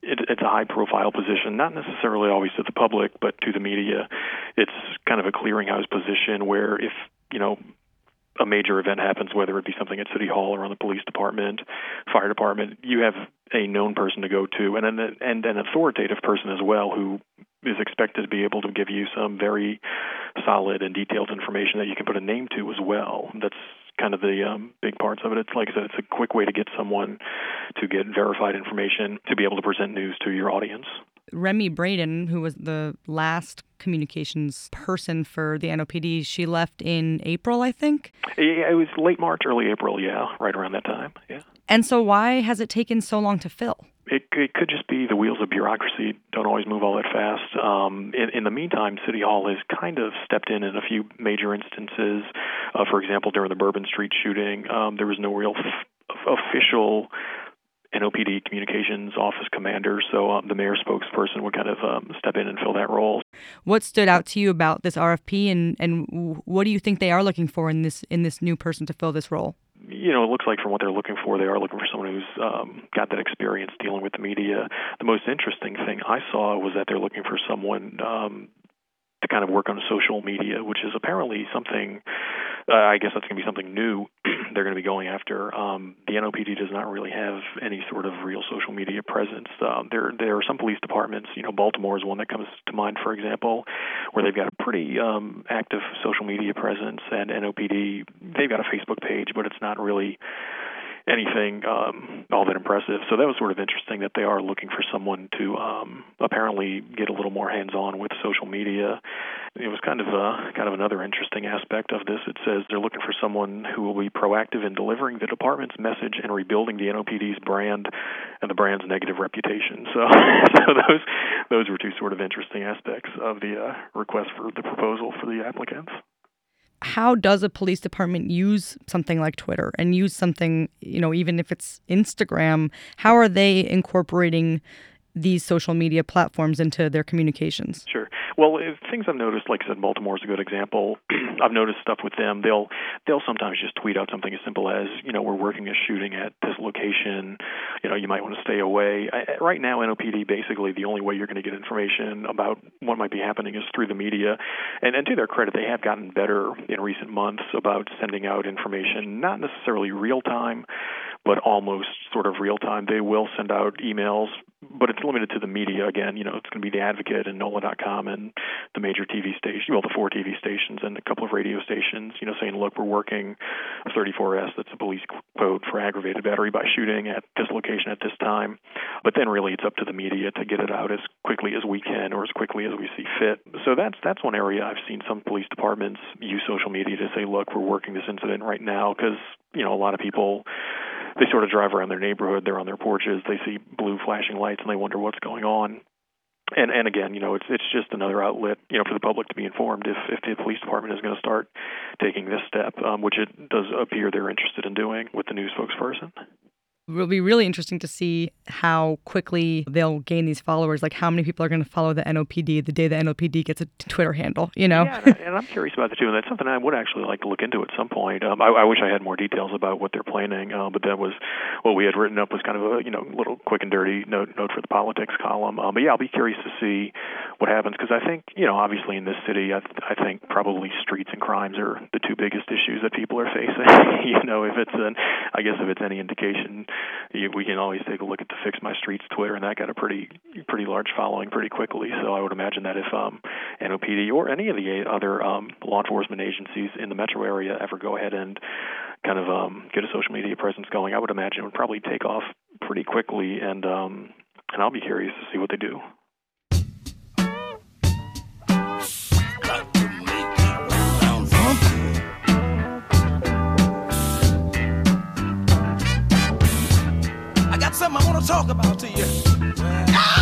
it's a high-profile position, not necessarily always to the public, but to the media. It's kind of a clearinghouse position where if, a major event happens, whether it be something at City Hall or on the police department, fire department, you have a known person to go to and an authoritative person as well who is expected to be able to give you some very solid and detailed information that you can put a name to as well. That's kind of the big parts of it. It's like I said, it's a quick way to get someone to get verified information to be able to present news to your audience. Remy Braden, who was the last communications person for the NOPD, she left in April, I think? Yeah, it was late March, early April, right around that time, yeah. And so why has it taken so long to fill? It could just be the wheels of bureaucracy don't always move all that fast. In the meantime, City Hall has kind of stepped in a few major instances. For example, during the Bourbon Street shooting, there was no real official NOPD communications office commander, so the mayor's spokesperson would kind of step in and fill that role. What stood out to you about this RFP, and what do you think they are looking for in this new person to fill this role? It looks like from what they're looking for, they are looking for someone who's got that experience dealing with the media. The most interesting thing I saw was that they're looking for someone to kind of work on social media, which is apparently something, I guess that's going to be something new they're going to be going after. The NOPD does not really have any sort of real social media presence. There are some police departments, Baltimore is one that comes to mind, for example, where they've got a pretty active social media presence, and NOPD, they've got a Facebook page, but it's not really anything all that impressive. So that was sort of interesting that they are looking for someone to apparently get a little more hands-on with social media. It was kind of another interesting aspect of this. It says they're looking for someone who will be proactive in delivering the department's message and rebuilding the NOPD's brand and the brand's negative reputation. So those were two sort of interesting aspects of the request for the proposal for the applicants. How does a police department use something like Twitter and use something, even if it's Instagram? How are they incorporating these social media platforms into their communications? Sure. Well, things I've noticed, like I said, Baltimore is a good example. I've noticed stuff with them. They'll sometimes just tweet out something as simple as, we're working a shooting at this location. You might want to stay away. Right now, NOPD, basically, the only way you're going to get information about what might be happening is through the media. And to their credit, they have gotten better in recent months about sending out information, not necessarily real time, but almost sort of real time. They will send out emails, but it's limited to the media. Again, it's going to be The Advocate and NOLA.com and the major TV stations, the 4 TV stations and a couple of radio stations, saying, look, we're working 34S, that's a police code for aggravated battery by shooting at this location at this time. But then really it's up to the media to get it out as quickly as we can or as quickly as we see fit. So that's one area I've seen some police departments use social media to say, look, we're working this incident right now, because, a lot of people, they sort of drive around their neighborhood, they're on their porches, they see blue flashing lights, and they wonder what's going on. And again, it's just another outlet, for the public to be informed if the police department is going to start taking this step, which it does appear they're interested in doing with the new spokesperson. It will be really interesting to see how quickly they'll gain these followers, like how many people are going to follow the NOPD the day the NOPD gets a Twitter handle, Yeah, and I'm curious about that too, and that's something I would actually like to look into at some point. I wish I had more details about what they're planning, but that was what we had written up was kind of a little quick and dirty note for the politics column. But yeah, I'll be curious to see what happens, because I think, obviously in this city, I think probably streets and crimes are the two biggest issues that people are facing. If it's any indication, we can always take a look at the Fix My Streets Twitter, and that got a pretty large following pretty quickly. So I would imagine that if NOPD or any of the other law enforcement agencies in the metro area ever go ahead and kind of get a social media presence going, I would imagine it would probably take off pretty quickly, and I'll be curious to see what they do. Something I want to talk about to you.